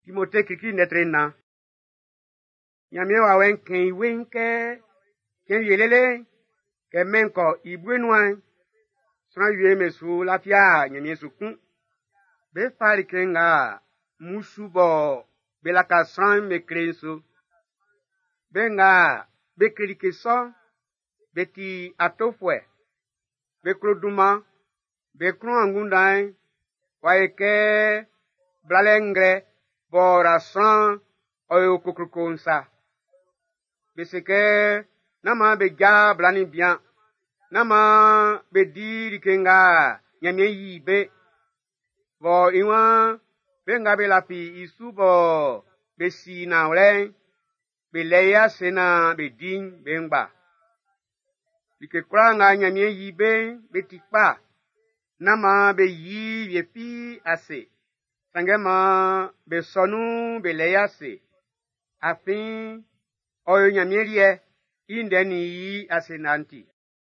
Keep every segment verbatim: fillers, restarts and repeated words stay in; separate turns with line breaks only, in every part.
Timothée kiki netrena. Nyamie wa wen ken wenke ken yelele ke menko ibwenwan. Sran yue mesu lafia nyamie sukun. Be fari kenga musubo belaka sran me krenso. Benga be krike so beti atofwe. Be kloduma be kron angundai waeke blalengre bora san oyo kokrokonsa. Beseke nama be ja blani bien. Nama be diri kenga nyamie yibe. Bo iwan benga be lapi isu bo be si na ule be leya sena be din bengba. Bike kwa nga nyamie yibe be tikpa. Nama be yi yepi ase. Sangema be sonu be leya se. Afin oyo nyamie rie indeni yi ase nanti.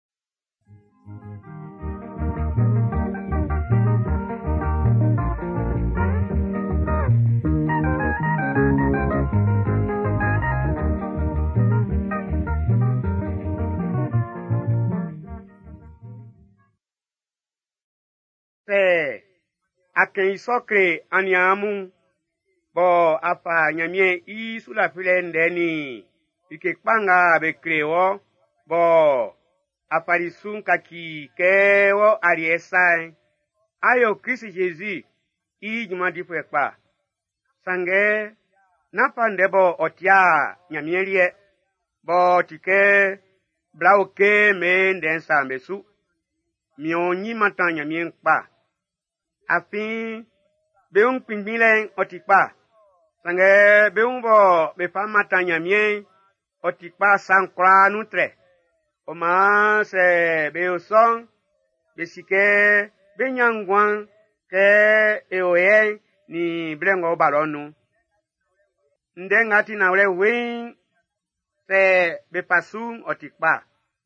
Se aken isokre aniamu bo apa nyamie isu la file ndeni ike kpanga be kreo bo aparisun kaki kewo ariesai ayo Christ Jésus i juma difu ekpa sange napa ndebo otia nyamie rie bo tike blauke me ndensa mesu mionyi matan nyamie nkpa afin beun pingbilen otikpa sange beun bo be fa matan nyamie otikpa sankra nutre oma se beoson besike benyangwan ke eoye ni blengo balonu ndengati na ule win se bepasu otikpa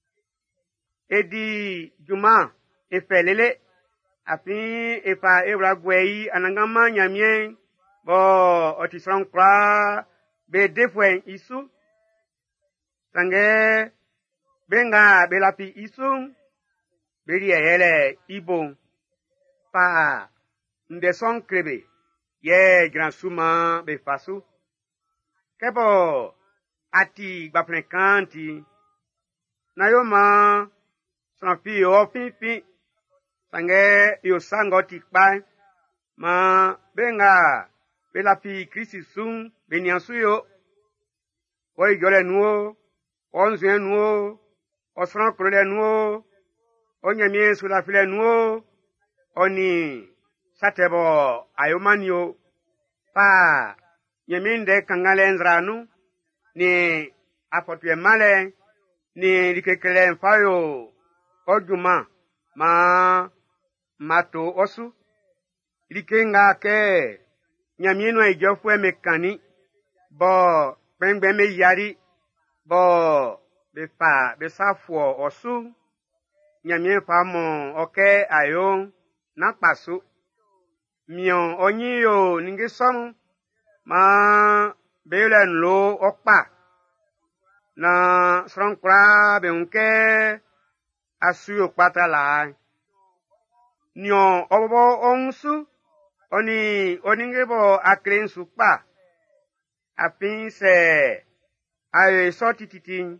edi juma efelele afin efa ebragwei anangama nyamie bo otison kra be defwen isu sange benga belapi isu beri ele ibon pa ndeson krebe ye grand suma be fasu kebo ati gbaprenkanti na yo ma sanfi o fifi sange yo sango tikpa ma benga belapi krisi sun beniansu yo o igole nuo onzuen nuo osran krole nuo onyamie sula file nuo oni satebo ayomanio pa nyeminde kangale nzranu ni apotwe male ni likekele mfayo ojuma ma mato osu likenga ke nyamie no ejofwe mekani bo pengbe me yari bo befa besafo osu nyamie famo oke ayo na pasu mion onyiyo ningesom ma bele nlo okpa na sronkra beunke asuyo pata la nyo obo onsu oni oningebo akren supa afin se ayo sotititi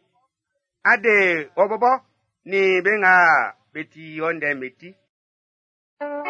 ade obobo ni benga beti onde meti